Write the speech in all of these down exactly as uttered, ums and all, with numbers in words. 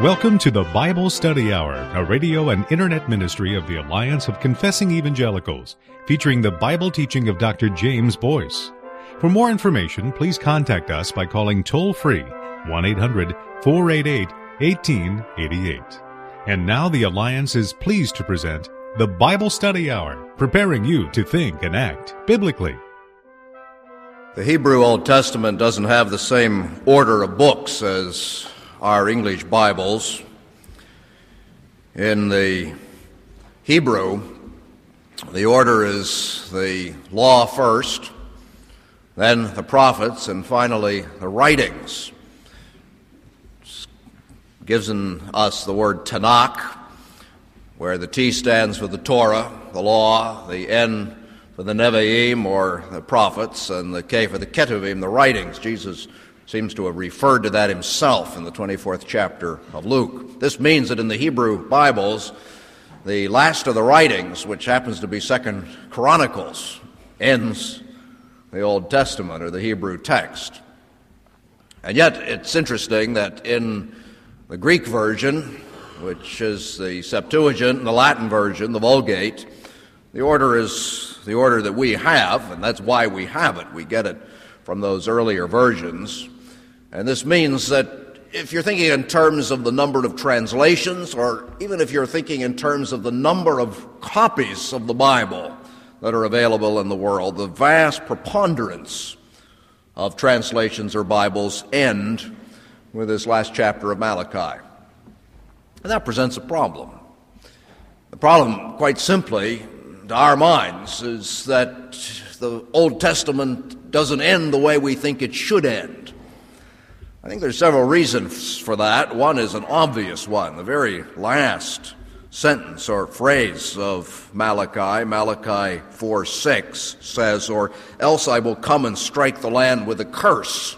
Welcome to the Bible Study Hour, a radio and internet ministry of the Alliance of Confessing Evangelicals, featuring the Bible teaching of Doctor James Boyce. For more information, please contact us by calling toll-free one eight hundred four eight eight eighteen eighty-eight. And now the Alliance is pleased to present the Bible Study Hour, preparing you to think and act biblically. The Hebrew Old Testament doesn't have the same order of books as our English Bibles. In the Hebrew, the order is the law first, then the prophets, and finally the writings. It's given us the word Tanakh, where the T stands for the Torah, the law, the N for the Nevi'im, or the prophets, and the K for the Ketuvim, the writings. Jesus seems to have referred to that himself in the twenty-fourth chapter of Luke. This means that in the Hebrew Bibles, the last of the writings, which happens to be Second Chronicles, ends the Old Testament or the Hebrew text. And yet it's interesting that in the Greek version, which is the Septuagint, and the Latin version, the Vulgate, the order is the order that we have, and that's why we have it. We get it from those earlier versions. And this means that if you're thinking in terms of the number of translations, or even if you're thinking in terms of the number of copies of the Bible that are available in the world, the vast preponderance of translations or Bibles end with this last chapter of Malachi. And that presents a problem. The problem, quite simply, to our minds, is that the Old Testament doesn't end the way we think it should end. I think there's several reasons for that. One is an obvious one. The very last sentence or phrase of Malachi, Malachi four six, says, "Or else I will come and strike the land with a curse."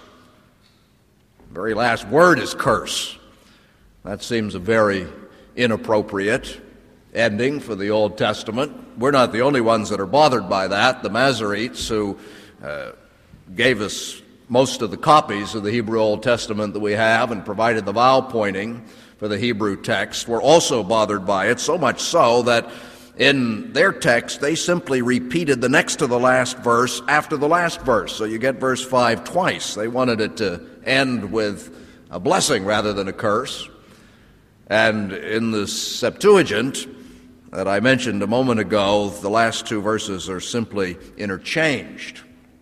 The very last word is curse. That seems a very inappropriate ending for the Old Testament. We're not the only ones that are bothered by that. The Masoretes, who uh, gave us most of the copies of the Hebrew Old Testament that we have and provided the vowel pointing for the Hebrew text, were also bothered by it, so much so that in their text they simply repeated the next to the last verse after the last verse. So you get verse five twice. They wanted it to end with a blessing rather than a curse. And in the Septuagint that I mentioned a moment ago, the last two verses are simply interchanged.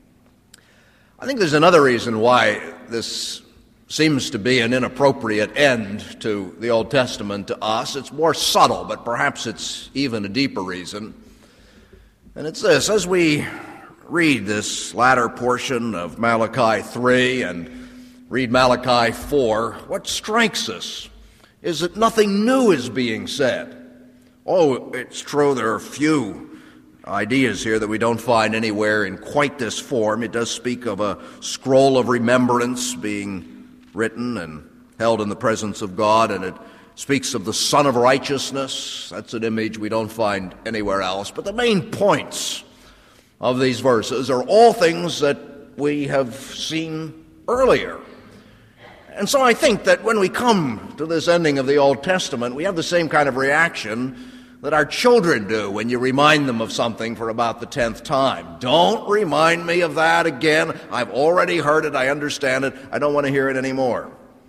I think there's another reason why this seems to be an inappropriate end to the Old Testament to us. It's more subtle, but perhaps it's even a deeper reason. And it's this: as we read this latter portion of Malachi three and read Malachi four, what strikes us is that nothing new is being said. Oh, it's true there are few ideas here that we don't find anywhere in quite this form. It does speak of a scroll of remembrance being written and held in the presence of God, and it speaks of the Son of Righteousness. That's an image we don't find anywhere else. But the main points of these verses are all things that we have seen earlier. And so I think that when we come to this ending of the Old Testament, we have the same kind of reaction that our children do when you remind them of something for about the tenth time. Don't remind me of that again. I've already heard it. I understand it. I don't want to hear it anymore.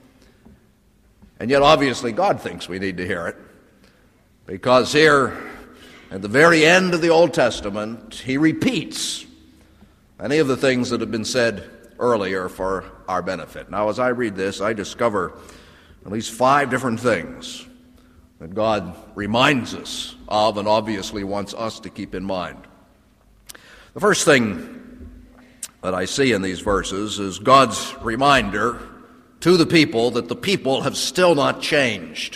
And yet, obviously, God thinks we need to hear it, because here, at the very end of the Old Testament, he repeats many of the things that have been said earlier for our benefit. Now, as I read this, I discover at least five different things that God reminds us of and obviously wants us to keep in mind. The first thing that I see in these verses is God's reminder to the people that the people have still not changed.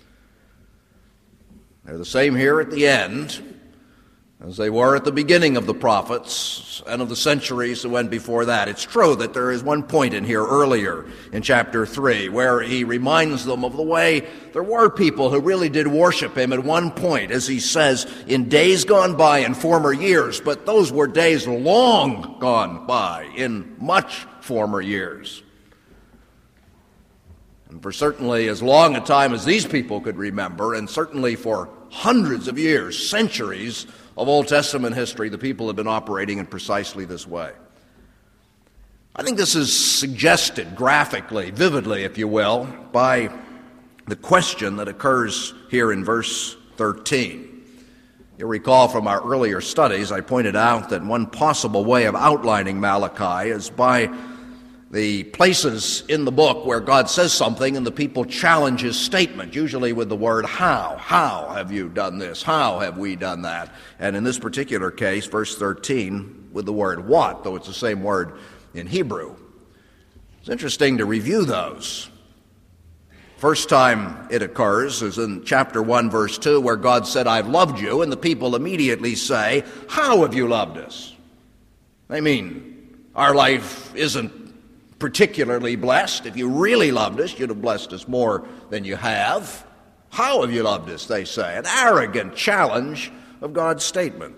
They're the same here at the end as they were at the beginning of the prophets and of the centuries that went before that. It's true that there is one point in here earlier in chapter three where he reminds them of the way there were people who really did worship him at one point, as he says, in days gone by in former years, but those were days long gone by in much former years. And for certainly as long a time as these people could remember, and certainly for hundreds of years, centuries of Old Testament history, the people have been operating in precisely this way. I think this is suggested graphically, vividly, if you will, by the question that occurs here in verse thirteen. You'll recall from our earlier studies, I pointed out that one possible way of outlining Malachi is by the places in the book where God says something and the people challenge his statement, usually with the word how. How have you done this? How have we done that? And in this particular case, verse thirteen, with the word what, though it's the same word in Hebrew. It's interesting to review those. First time it occurs is in chapter one, verse two, where God said, I've loved you, and the people immediately say, how have you loved us? I mean, our life isn't particularly blessed. If you really loved us, you'd have blessed us more than you have. How have you loved us, they say, an arrogant challenge of God's statement.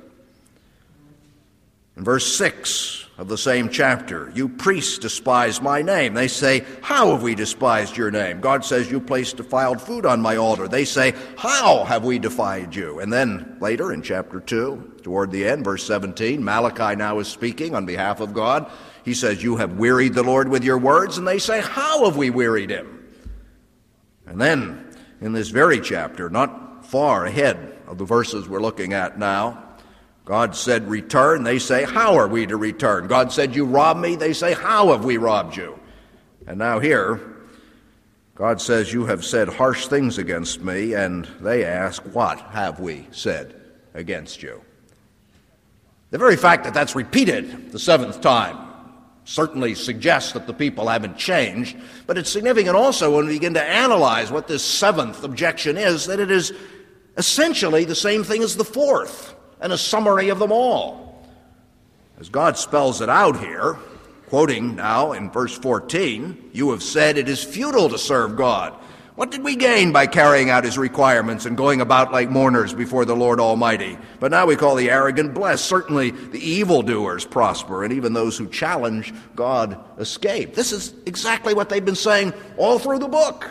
In verse six of the same chapter, you priests despise my name. They say, how have we despised your name? God says, you placed defiled food on my altar. They say, how have we defied you? And then later in chapter two, toward the end, verse seventeen, Malachi now is speaking on behalf of God. He says, you have wearied the Lord with your words. And they say, how have we wearied him? And then in this very chapter, not far ahead of the verses we're looking at now, God said, return. They say, how are we to return? God said, you robbed me. They say, how have we robbed you? And now here, God says, you have said harsh things against me. And they ask, what have we said against you? The very fact that that's repeated the seventh time certainly suggests that the people haven't changed. But it's significant also when we begin to analyze what this seventh objection is, that it is essentially the same thing as the fourth, and a summary of them all. As God spells it out here, quoting now in verse fourteen, you have said it is futile to serve God. What did we gain by carrying out his requirements and going about like mourners before the Lord Almighty? But now we call the arrogant blessed. Certainly the evildoers prosper, and even those who challenge God escape. This is exactly what they've been saying all through the book.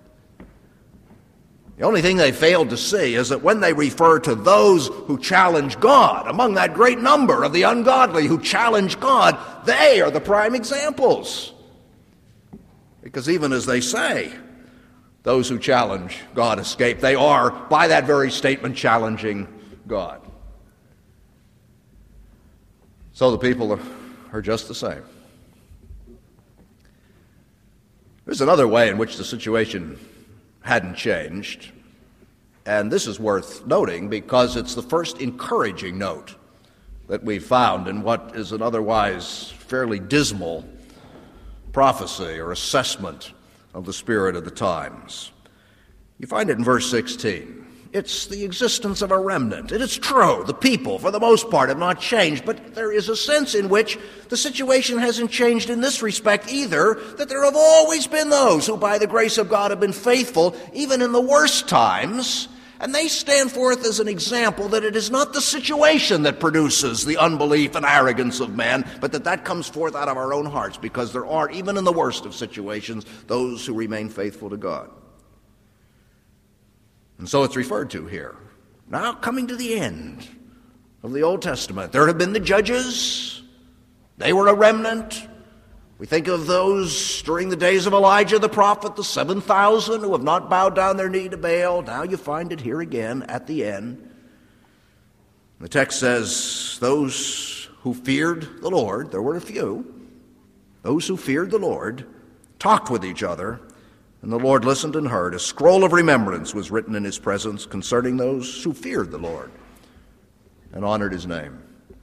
The only thing they failed to see is that when they refer to those who challenge God, among that great number of the ungodly who challenge God, they are the prime examples. Because even as they say, those who challenge God escape, they are, by that very statement, challenging God. So the people are, are just the same. There's another way in which the situation hadn't changed, and this is worth noting because it's the first encouraging note that we've found in what is an otherwise fairly dismal prophecy or assessment of the spirit of the times. You find it in verse sixteen. It's the existence of a remnant. It is true, the people, for the most part, have not changed, but there is a sense in which the situation hasn't changed in this respect either, that there have always been those who, by the grace of God, have been faithful, even in the worst times, and they stand forth as an example that it is not the situation that produces the unbelief and arrogance of man, but that that comes forth out of our own hearts, because there are, even in the worst of situations, those who remain faithful to God. And so it's referred to here. Now, coming to the end of the Old Testament, there have been the judges. They were a remnant. We think of those during the days of Elijah the prophet, the seven thousand who have not bowed down their knee to Baal. Now you find it here again at the end. The text says, those who feared the Lord, there were a few, those who feared the Lord, talked with each other, and the Lord listened and heard. A scroll of remembrance was written in his presence concerning those who feared the Lord and honored his name.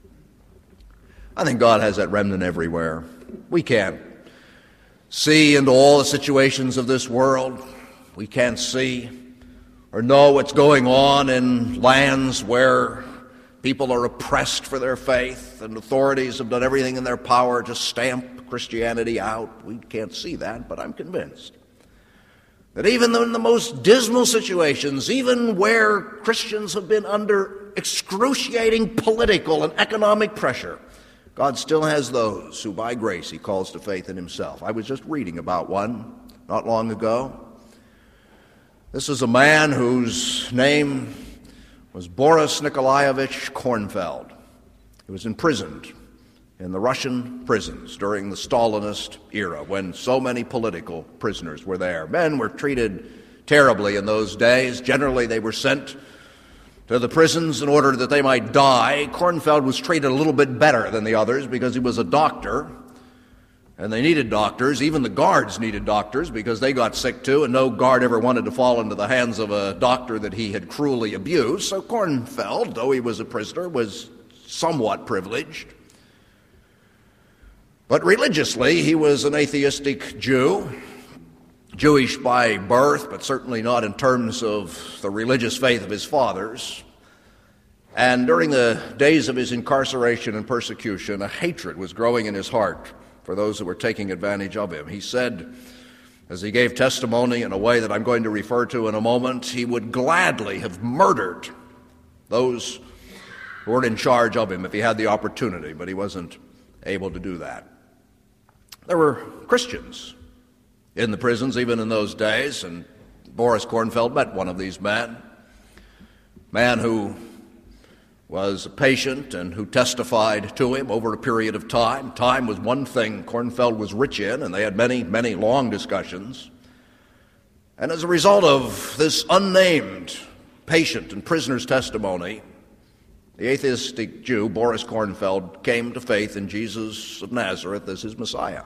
I think God has that remnant everywhere. We can't see into all the situations of this world. We can't see or know what's going on in lands where people are oppressed for their faith and authorities have done everything in their power to stamp Christianity out. We can't see that, but I'm convinced that even in the most dismal situations, even where Christians have been under excruciating political and economic pressure, God still has those who by grace he calls to faith in himself. I was just reading about one not long ago. This is a man whose name was Boris Nikolaevich Kornfeld. He was imprisoned in the Russian prisons during the Stalinist era when so many political prisoners were there. Men were treated terribly in those days. Generally, they were sent to the prisons in order that they might die. Kornfeld was treated a little bit better than the others because he was a doctor, and they needed doctors. Even the guards needed doctors because they got sick too, and no guard ever wanted to fall into the hands of a doctor that he had cruelly abused. So Kornfeld, though he was a prisoner, was somewhat privileged. But religiously, he was an atheistic Jew, Jewish by birth, but certainly not in terms of the religious faith of his fathers. And during the days of his incarceration and persecution, a hatred was growing in his heart for those who were taking advantage of him. He said, as he gave testimony in a way that I'm going to refer to in a moment, he would gladly have murdered those who were in charge of him if he had the opportunity, but he wasn't able to do that. There were Christians in the prisons even in those days, and Boris Kornfeld met one of these men, man who was a patient and who testified to him over a period of time. Time was one thing Kornfeld was rich in, and they had many, many long discussions. And as a result of this unnamed patient and prisoner's testimony, the atheistic Jew, Boris Kornfeld, came to faith in Jesus of Nazareth as his Messiah.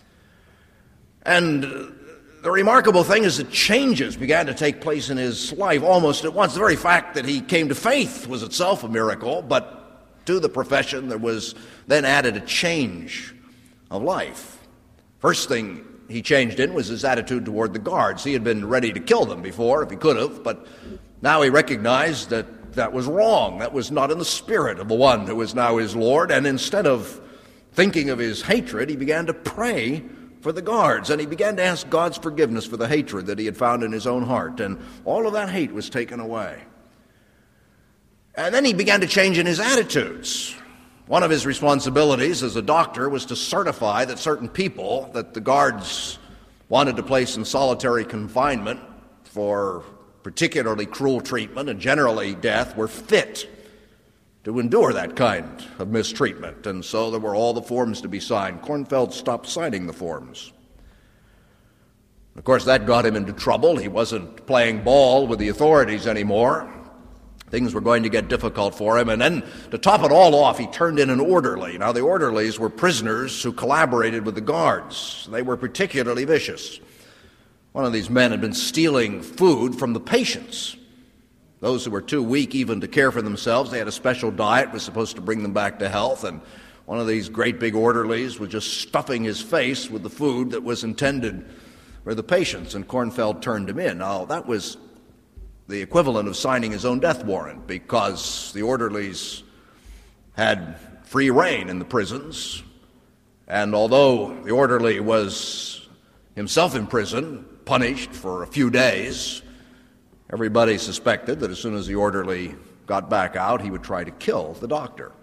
And the remarkable thing is that changes began to take place in his life almost at once. The very fact that he came to faith was itself a miracle, but to the profession there was then added a change of life. First thing he changed in was his attitude toward the guards. He had been ready to kill them before, if he could have, but now he recognized that that was wrong. That was not in the spirit of the one who is now his Lord. And instead of thinking of his hatred, he began to pray for the guards. And he began to ask God's forgiveness for the hatred that he had found in his own heart. And all of that hate was taken away. And then he began to change in his attitudes. One of his responsibilities as a doctor was to certify that certain people that the guards wanted to place in solitary confinement for particularly cruel treatment and generally death were fit to endure that kind of mistreatment. And so there were all the forms to be signed. Kornfeld stopped signing the forms. Of course, that got him into trouble. He wasn't playing ball with the authorities anymore. Things were going to get difficult for him. And then, to top it all off, he turned in an orderly. Now, the orderlies were prisoners who collaborated with the guards. They were particularly vicious. One of these men had been stealing food from the patients. Those who were too weak even to care for themselves, they had a special diet, was supposed to bring them back to health, and one of these great big orderlies was just stuffing his face with the food that was intended for the patients, and Kornfeld turned him in. Now, that was the equivalent of signing his own death warrant, because the orderlies had free reign in the prisons, and although the orderly was himself in prison, punished for a few days, everybody suspected that as soon as the orderly got back out, he would try to kill the doctor.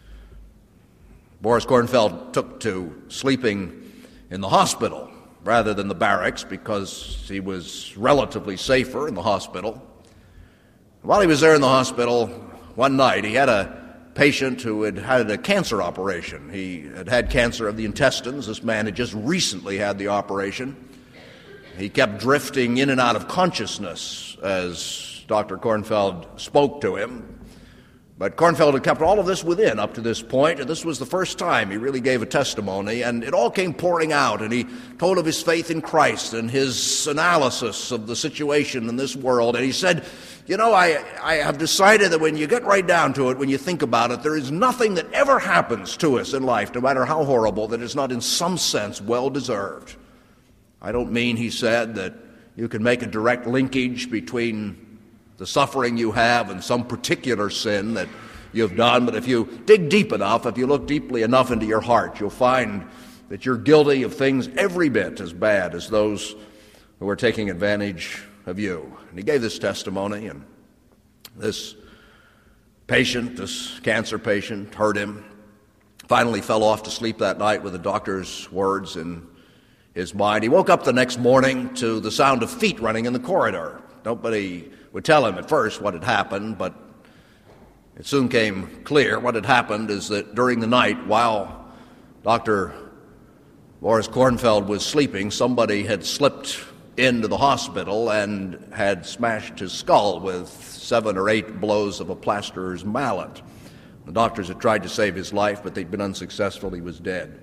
Boris Kornfeld took to sleeping in the hospital rather than the barracks because he was relatively safer in the hospital. While he was there in the hospital, one night he had a patient who had had a cancer operation. He had had cancer of the intestines. This man had just recently had the operation. He kept drifting in and out of consciousness as Doctor Kornfeld spoke to him. But Kornfeld had kept all of this within up to this point, and this was the first time he really gave a testimony, and it all came pouring out, and he told of his faith in Christ and his analysis of the situation in this world, and he said, you know, I, I have decided that when you get right down to it, when you think about it, there is nothing that ever happens to us in life, no matter how horrible, that is not in some sense well-deserved. I don't mean, he said, that you can make a direct linkage between the suffering you have and some particular sin that you've done, but if you dig deep enough, if you look deeply enough into your heart, you'll find that you're guilty of things every bit as bad as those who are taking advantage of you. And he gave this testimony, and this patient, this cancer patient, heard him, finally fell off to sleep that night with the doctor's words in his mind. He woke up the next morning to the sound of feet running in the corridor. Nobody would tell him at first what had happened, but it soon came clear. What had happened is that during the night, while Doctor Boris Kornfeld was sleeping, somebody had slipped into the hospital and had smashed his skull with seven or eight blows of a plasterer's mallet. The doctors had tried to save his life, but they'd been unsuccessful. He was dead.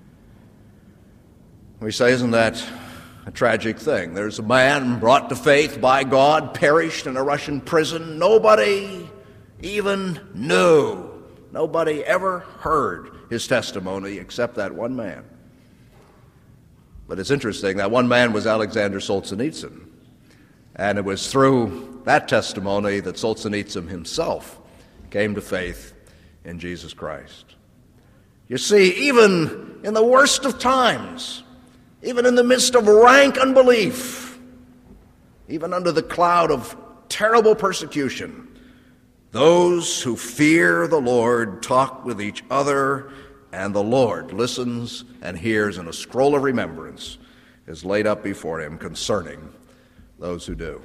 We say, isn't that a tragic thing? There's a man brought to faith by God, perished in a Russian prison. Nobody even knew. Nobody ever heard his testimony except that one man. But it's interesting, that one man was Alexander Solzhenitsyn. And it was through that testimony that Solzhenitsyn himself came to faith in Jesus Christ. You see, even in the worst of times, even in the midst of rank unbelief, even under the cloud of terrible persecution, those who fear the Lord talk with each other, and the Lord listens and hears, and a scroll of remembrance is laid up before him concerning those who do.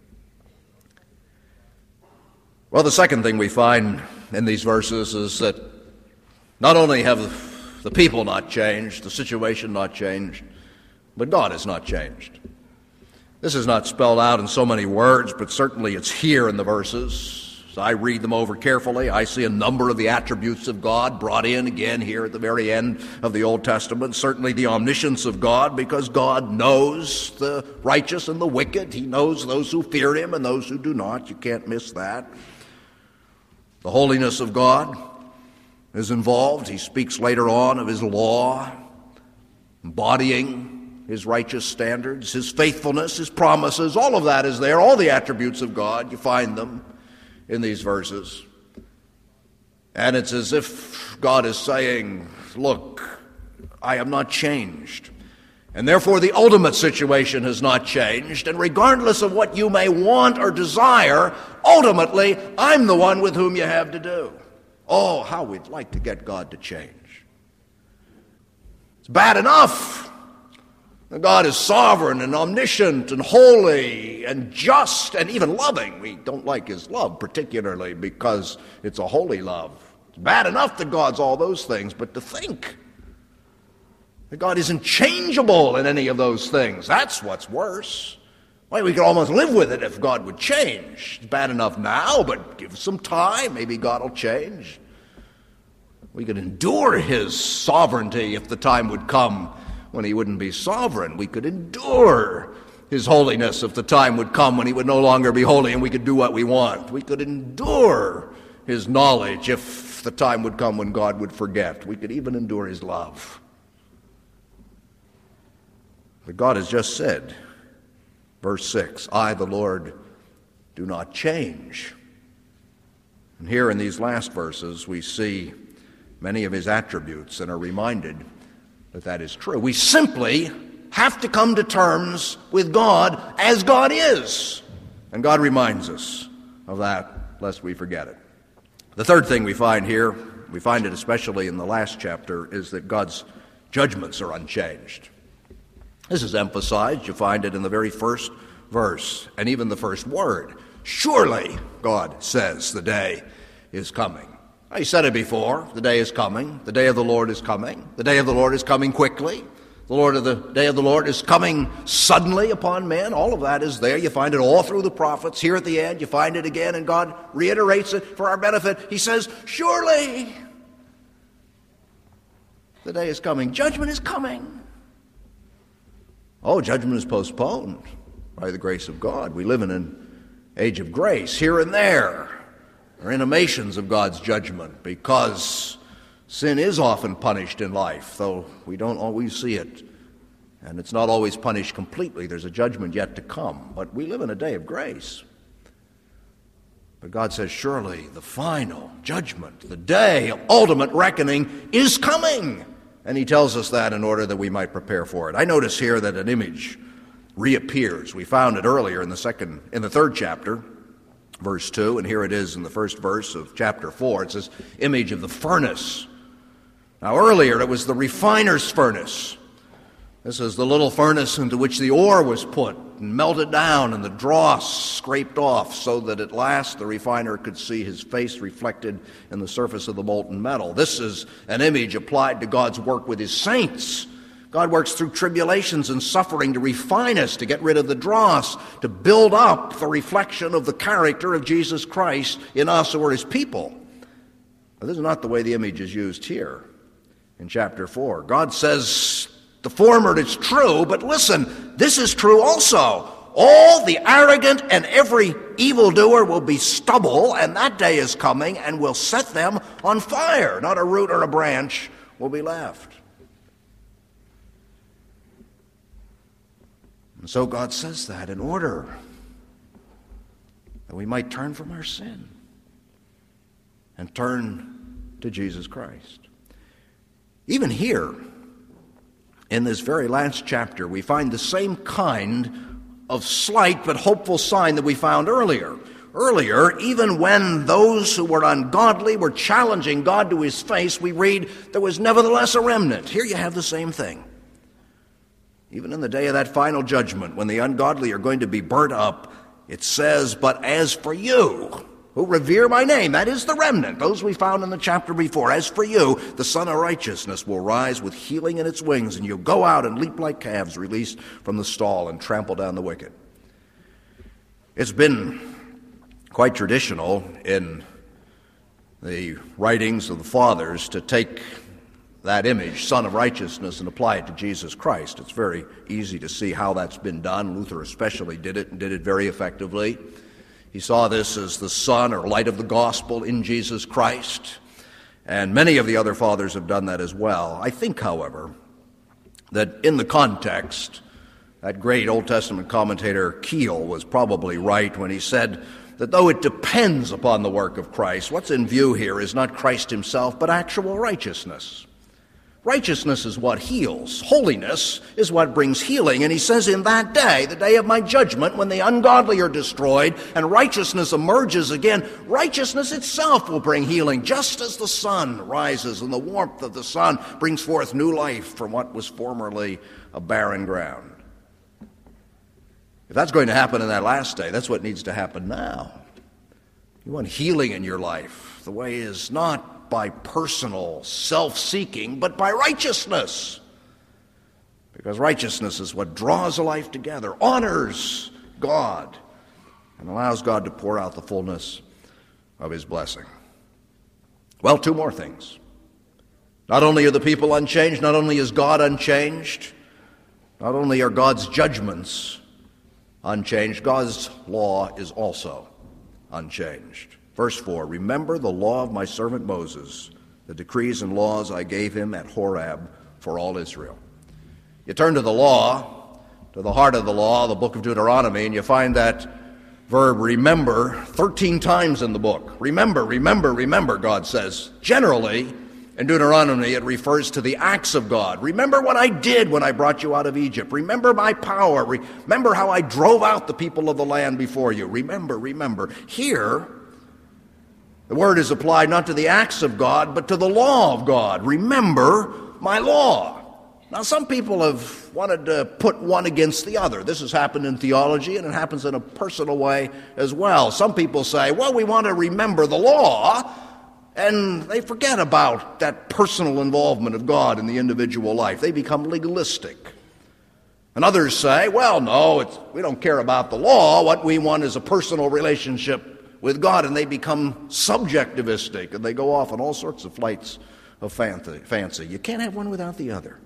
Well, the second thing we find in these verses is that not only have the people not changed, the situation not changed, but God has not changed. This is not spelled out in so many words, but certainly it's here in the verses. As I read them over carefully, I see a number of the attributes of God brought in again here at the very end of the Old Testament. Certainly the omniscience of God, because God knows the righteous and the wicked. He knows those who fear him and those who do not. You can't miss that. The holiness of God is involved. He speaks later on of his law, embodying his righteous standards, his faithfulness, his promises. All of that is there. All the attributes of God, you find them in these verses. And it's as if God is saying, look, I am not changed. And therefore the ultimate situation has not changed. And regardless of what you may want or desire, ultimately, I'm the one with whom you have to do. Oh, how we'd like to get God to change. It's bad enough. God is sovereign and omniscient and holy and just and even loving. We don't like his love particularly because it's a holy love. It's bad enough that God's all those things, but to think that God isn't changeable in any of those things, that's what's worse. Why, we could almost live with it if God would change. It's bad enough now, but give us some time. Maybe God will change. We could endure his sovereignty if the time would come when he wouldn't be sovereign. We could endure his holiness if the time would come when he would no longer be holy and we could do what we want. We could endure his knowledge if the time would come when God would forget. We could even endure his love. But God has just said, verse six, I, the Lord, do not change. And here in these last verses we see many of his attributes and are reminded that that is true. We simply have to come to terms with God as God is. And God reminds us of that, lest we forget it. The third thing we find here, we find it especially in the last chapter, is that God's judgments are unchanged. This is emphasized. You find it in the very first verse and even the first word. Surely, God says, the day is coming. He said it before. The day is coming. The day of the Lord is coming. The day of the Lord is coming quickly. The Lord of the day of the Lord is coming suddenly upon men. All of that is there. You find it all through the prophets. Here at the end, you find it again, and God reiterates it for our benefit. He says, surely the day is coming. Judgment is coming. Oh, judgment is postponed by the grace of God. We live in an age of grace. Here and there are intimations of God's judgment because sin is often punished in life, though we don't always see it. And it's not always punished completely. There's a judgment yet to come. But we live in a day of grace. But God says, surely the final judgment, the day of ultimate reckoning is coming. And he tells us that in order that we might prepare for it. I notice here that an image reappears. We found it earlier in the second, in the third chapter, verse two, and here it is in the first verse of chapter four. It's this image of the furnace. Now earlier it was the refiner's furnace. This is the little furnace into which the ore was put and melted down and the dross scraped off so that at last the refiner could see his face reflected in the surface of the molten metal. This is an image applied to God's work with his saints. God works through tribulations and suffering to refine us, to get rid of the dross, to build up the reflection of the character of Jesus Christ in us who are his people. But this is not the way the image is used here in chapter four. God says, the former is true, but listen, this is true also. All the arrogant and every evildoer will be stubble, and that day is coming and will set them on fire. Not a root or a branch will be left. And so God says that in order that we might turn from our sin and turn to Jesus Christ. Even here, in this very last chapter, we find the same kind of slight but hopeful sign that we found earlier. Earlier, even when those who were ungodly were challenging God to his face, we read, there was nevertheless a remnant. Here you have the same thing. Even in the day of that final judgment, when the ungodly are going to be burnt up, it says, but as for you, who revere my name, that is the remnant, those we found in the chapter before. As for you, the Son of Righteousness will rise with healing in its wings, and you'll go out and leap like calves released from the stall and trample down the wicked. It's been quite traditional in the writings of the fathers to take that image, Son of Righteousness, and apply it to Jesus Christ. It's very easy to see how that's been done. Luther especially did it and did it very effectively. He saw this as the sun or light of the gospel in Jesus Christ, and many of the other fathers have done that as well. I think, however, that in the context, that great Old Testament commentator Keel was probably right when he said that though it depends upon the work of Christ, what's in view here is not Christ himself, but actual righteousness. Righteousness is what heals. Holiness is what brings healing. And he says, in that day, the day of my judgment, when the ungodly are destroyed and righteousness emerges again, righteousness itself will bring healing, just as the sun rises and the warmth of the sun brings forth new life from what was formerly a barren ground. If that's going to happen in that last day, that's what needs to happen now. You want healing in your life. The way is not by personal self-seeking, but by righteousness. Because righteousness is what draws a life together, honors God, and allows God to pour out the fullness of his blessing. Well, two more things. Not only are the people unchanged, not only is God unchanged, not only are God's judgments unchanged, God's law is also unchanged. Verse four, remember the law of my servant Moses, the decrees and laws I gave him at Horeb for all Israel. You turn to the law, to the heart of the law, the book of Deuteronomy, and you find that verb remember thirteen times in the book. Remember, remember, remember, God says. Generally, in Deuteronomy, it refers to the acts of God. Remember what I did when I brought you out of Egypt. Remember my power. Remember how I drove out the people of the land before you. Remember, remember. Here, the word is applied not to the acts of God, but to the law of God. Remember my law. Now, some people have wanted to put one against the other. This has happened in theology, and it happens in a personal way as well. Some people say, well, we want to remember the law, and they forget about that personal involvement of God in the individual life. They become legalistic. And others say, well, no, it's, we don't care about the law. What we want is a personal relationship with God, and they become subjectivistic, and they go off on all sorts of flights of fancy. You can't have one without the other.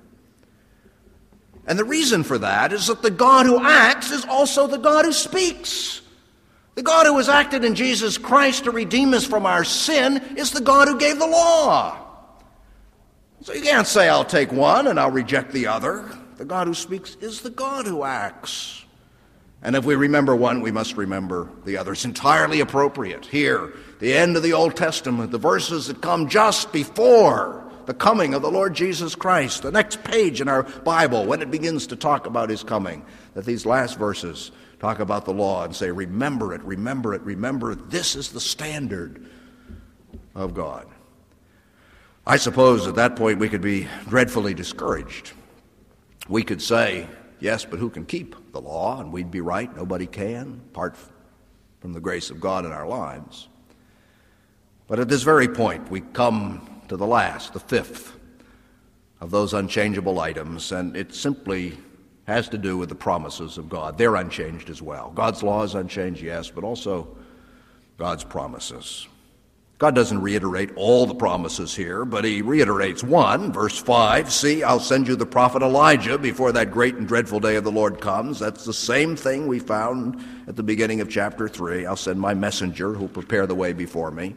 And the reason for that is that the God who acts is also the God who speaks. The God who has acted in Jesus Christ to redeem us from our sin is the God who gave the law. So you can't say, I'll take one and I'll reject the other. The God who speaks is the God who acts. And if we remember one, we must remember the other. It's entirely appropriate. Here, the end of the Old Testament, the verses that come just before the coming of the Lord Jesus Christ, the next page in our Bible, when it begins to talk about his coming, that these last verses talk about the law and say, remember it, remember it, remember it. This is the standard of God. I suppose at that point we could be dreadfully discouraged We could say, yes, but who can keep the law? And we'd be right. Nobody can, apart from the grace of God in our lives. But at this very point, we come to the last, the fifth of those unchangeable items, and it simply has to do with the promises of God. They're unchanged as well. God's law is unchanged, yes, but also God's promises. God doesn't reiterate all the promises here, but he reiterates one, verse five, see, I'll send you the prophet Elijah before that great and dreadful day of the Lord comes. That's the same thing we found at the beginning of chapter three. I'll send my messenger who'll prepare the way before me.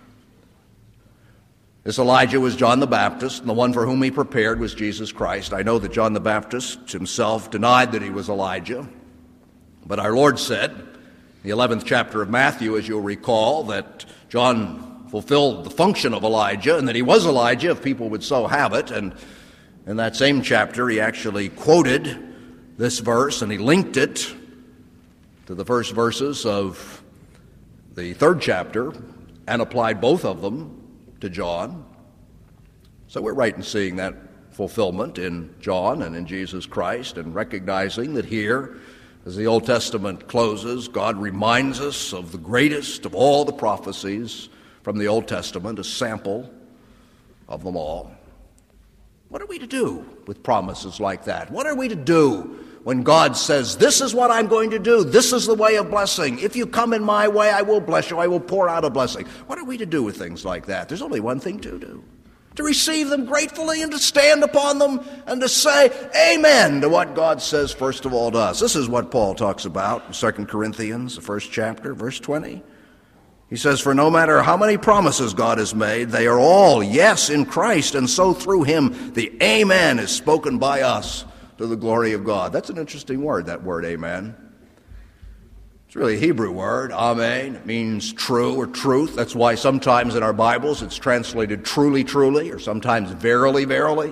This Elijah was John the Baptist, and the one for whom he prepared was Jesus Christ. I know that John the Baptist himself denied that he was Elijah, but our Lord said, in the eleventh chapter of Matthew, as you'll recall, that John fulfilled the function of Elijah, and that he was Elijah, if people would so have it. And in that same chapter, he actually quoted this verse, and he linked it to the first verses of the third chapter, and applied both of them to John. So we're right in seeing that fulfillment in John and in Jesus Christ, and recognizing that here, as the Old Testament closes, God reminds us of the greatest of all the prophecies from the Old Testament, a sample of them all. What are we to do with promises like that? What are we to do when God says, this is what I'm going to do, this is the way of blessing. If you come in my way, I will bless you, I will pour out a blessing. What are we to do with things like that? There's only one thing to do: to receive them gratefully and to stand upon them and to say amen to what God says first of all to us. This is what Paul talks about in Second Corinthians, the first chapter, verse twenty. He says, for no matter how many promises God has made, they are all yes in Christ, and so through him the amen is spoken by us to the glory of God. That's an interesting word, that word amen. It's really a Hebrew word, amen. It means true or truth. That's why sometimes in our Bibles it's translated truly, truly, or sometimes verily, verily.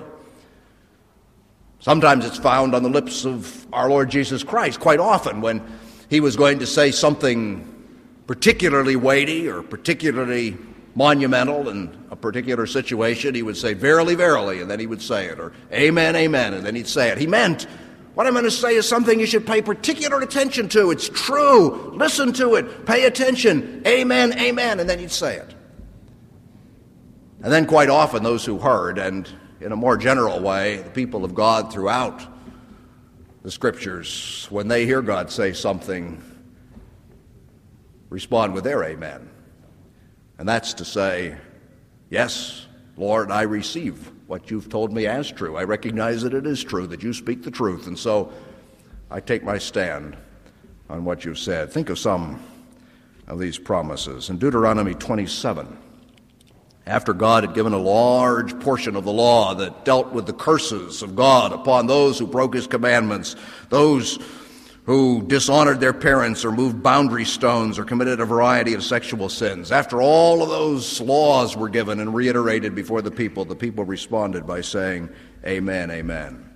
Sometimes it's found on the lips of our Lord Jesus Christ quite often when he was going to say something particularly weighty or particularly monumental in a particular situation. He would say, verily, verily, and then he would say it, or amen, amen, and then he'd say it. He meant, what I'm going to say is something you should pay particular attention to. It's true. Listen to it. Pay attention. Amen, amen, and then he'd say it. And then quite often those who heard, and in a more general way, the people of God throughout the Scriptures, when they hear God say something, respond with their amen. And that's to say, yes, Lord, I receive what you've told me as true. I recognize that it is true, that you speak the truth, and so I take my stand on what you've said. Think of some of these promises. In Deuteronomy twenty-seven, after God had given a large portion of the law that dealt with the curses of God upon those who broke his commandments, those who dishonored their parents or moved boundary stones or committed a variety of sexual sins. After all of those laws were given and reiterated before the people, the people responded by saying, amen, amen.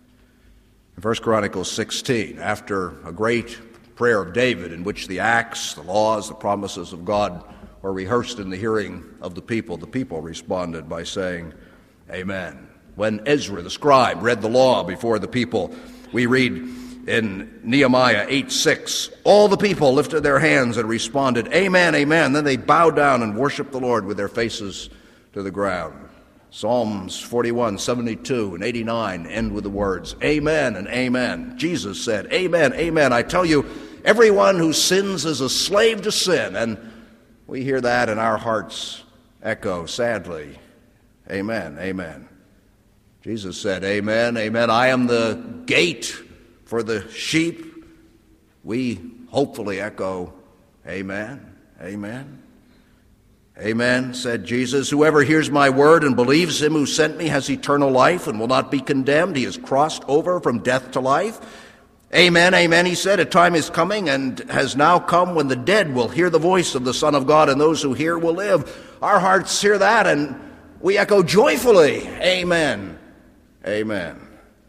In First Chronicles sixteen, after a great prayer of David in which the acts, the laws, the promises of God were rehearsed in the hearing of the people, the people responded by saying, amen. When Ezra the scribe read the law before the people, we read in Nehemiah eight six, all the people lifted their hands and responded, amen, amen. Then they bowed down and worshiped the Lord with their faces to the ground. Psalms forty-one, seventy-two, and eighty-nine end with the words, amen and amen. Jesus said, amen, amen. I tell you, everyone who sins is a slave to sin. And we hear that and our hearts echo sadly, amen, amen. Jesus said, amen, amen. I am the gate for the sheep. We hopefully echo, amen, amen. Amen, said Jesus. Whoever hears my word and believes him who sent me has eternal life and will not be condemned. He has crossed over from death to life. Amen, amen, he said. A time is coming and has now come when the dead will hear the voice of the Son of God, and those who hear will live. Our hearts hear that and we echo joyfully, amen, amen.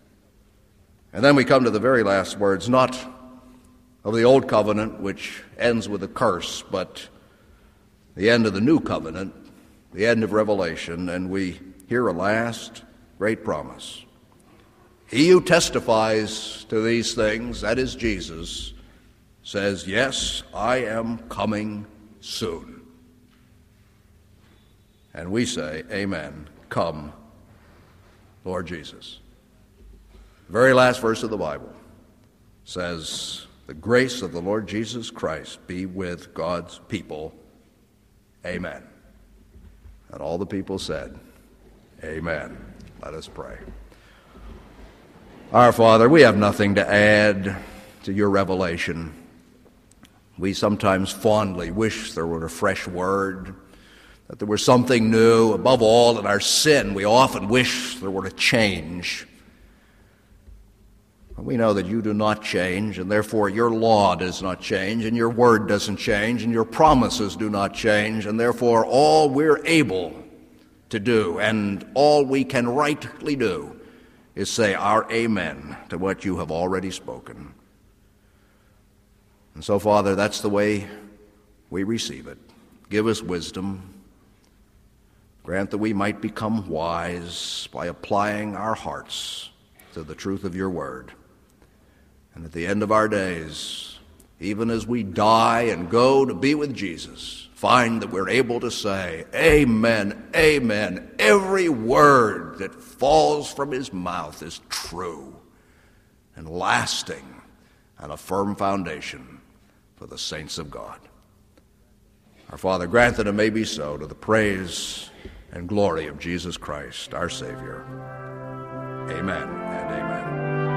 And then we come to the very last words, not of the old covenant, which ends with a curse, but the end of the new covenant, the end of Revelation, and we hear a last great promise. He who testifies to these things, that is Jesus, says, yes, I am coming soon. And we say, amen, come, Lord Jesus. The very last verse of the Bible says, the grace of the Lord Jesus Christ be with God's people. Amen. And all the people said, amen. Let us pray. Our Father, we have nothing to add to your revelation. We sometimes fondly wish there were a fresh word, that there were something new. Above all, in our sin, we often wish there were a change. We know that you do not change, and therefore your law does not change, and your word doesn't change, and your promises do not change, and therefore all we're able to do and all we can rightly do is say our amen to what you have already spoken. And so, Father, that's the way we receive it. Give us wisdom. Grant that we might become wise by applying our hearts to the truth of your word. And at the end of our days, even as we die and go to be with Jesus, find that we're able to say, amen, amen. Every word that falls from his mouth is true and lasting and a firm foundation for the saints of God. Our Father, grant that it may be so to the praise and glory of Jesus Christ, our Savior. Amen and amen.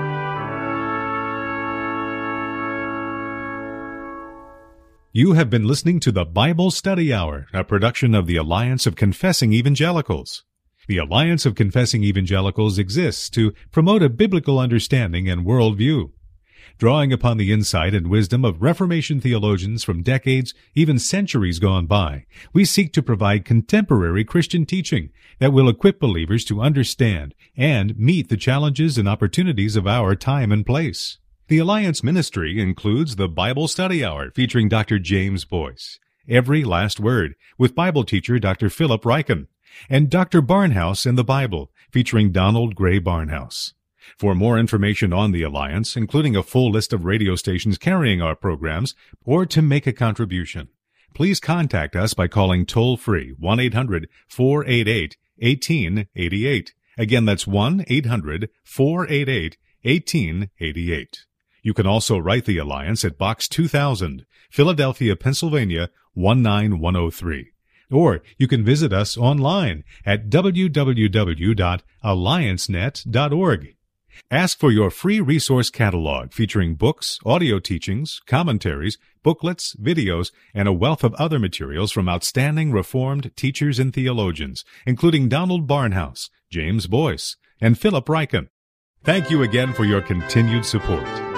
You have been listening to the Bible Study Hour, a production of the Alliance of Confessing Evangelicals. The Alliance of Confessing Evangelicals exists to promote a biblical understanding and worldview. Drawing upon the insight and wisdom of Reformation theologians from decades, even centuries gone by, we seek to provide contemporary Christian teaching that will equip believers to understand and meet the challenges and opportunities of our time and place. The Alliance ministry includes the Bible Study Hour featuring Doctor James Boyce, Every Last Word with Bible teacher Doctor Philip Ryken, and Doctor Barnhouse and the Bible featuring Donald Gray Barnhouse. For more information on the Alliance, including a full list of radio stations carrying our programs, or to make a contribution, please contact us by calling toll-free one eight hundred four eight eight one eight eight eight. Again, that's one eight hundred four eight eight one eight eight eight. You can also write the Alliance at Box two thousand, Philadelphia, Pennsylvania one nine one oh three. Or you can visit us online at w w w dot alliance net dot org. Ask for your free resource catalog featuring books, audio teachings, commentaries, booklets, videos, and a wealth of other materials from outstanding Reformed teachers and theologians, including Donald Barnhouse, James Boyce, and Philip Ryken. Thank you again for your continued support.